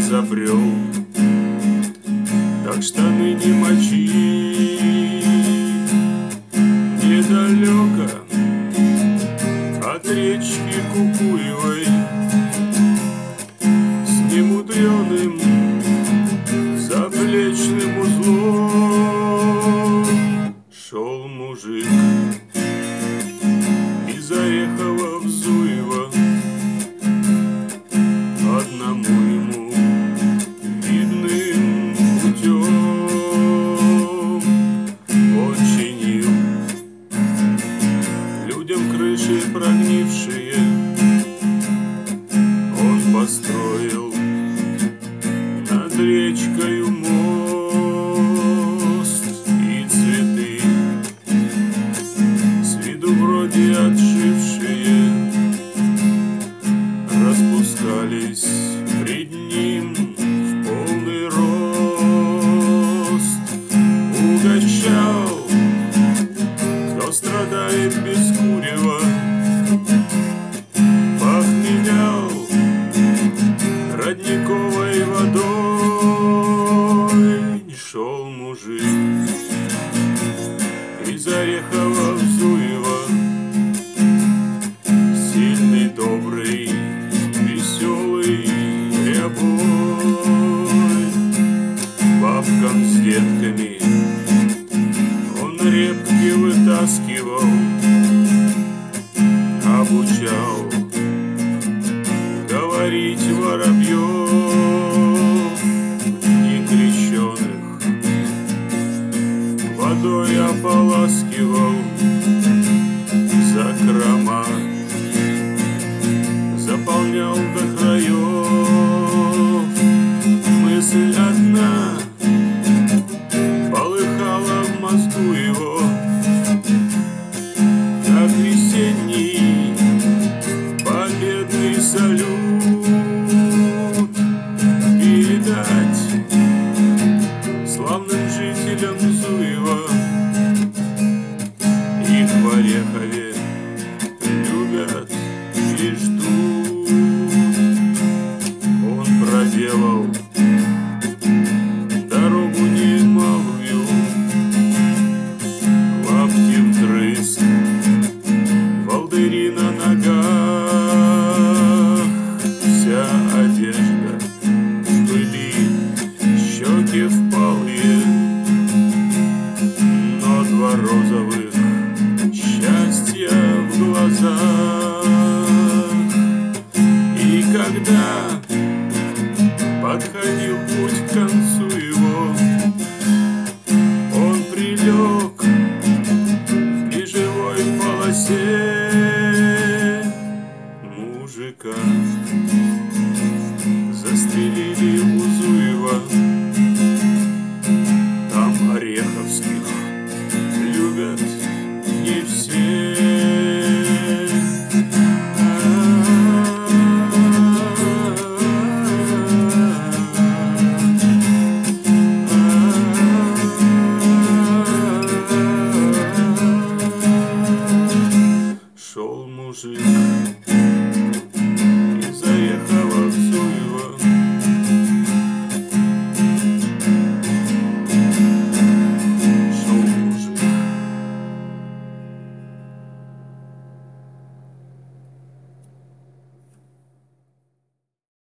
забрел, так штаны не мочи. Недалеко от речки Кукуевой с немудреным заплечным узлом шел мужик из Орехова в Зуево. Одному ему видным путем он чинил людям крыши прогнившие. Он построил над речкою мост, и цветы с виду вроде отжившие распускались пред ним в полный рост. Угощал, кто страдает без курева, похмелял родниковой водой. Шел мужик из Орехова в Зуево, сильный, добрый, веселый рябой. Бабкам с детками он репки вытаскивал, обучал говорить воробьев некрещеных, водой ополаскивал закрома, заполнял до краев. Мысль одна полыхала в мозгу его, как весенний победный салют. Передать славным жителям Зуева, их в Орехове любят и ждут. Он проделал дорогу немалую, лапти вдрызг, волдыри на ногах, вся одежда в пыли, щеки впалые, но два розовых счастья в глазах. И когда подходил путь к концу его, он прилег в бежевой полосе. Мужика застрелили